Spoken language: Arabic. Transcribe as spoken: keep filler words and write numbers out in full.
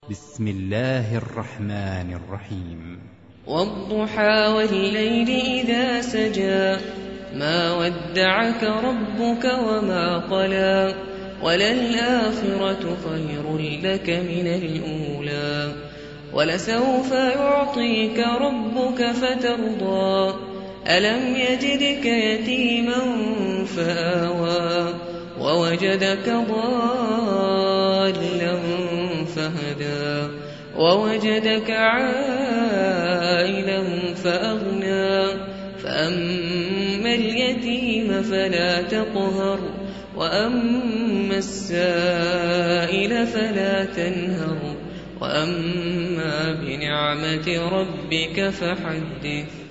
بسم الله الرحمن الرحيم. والضحى والليل إذا سجى ما ودعك ربك وما قلى وللآخرة خير لك من الأولى ولسوف يعطيك ربك فترضى ألم يجدك يتيما فآوى ووجدك ضالا فهدى ووجدك عائلا فأغنى فأما اليتيم فلا تقهر وأما السائل فلا تنهر وأما بنعمة ربك فحدث.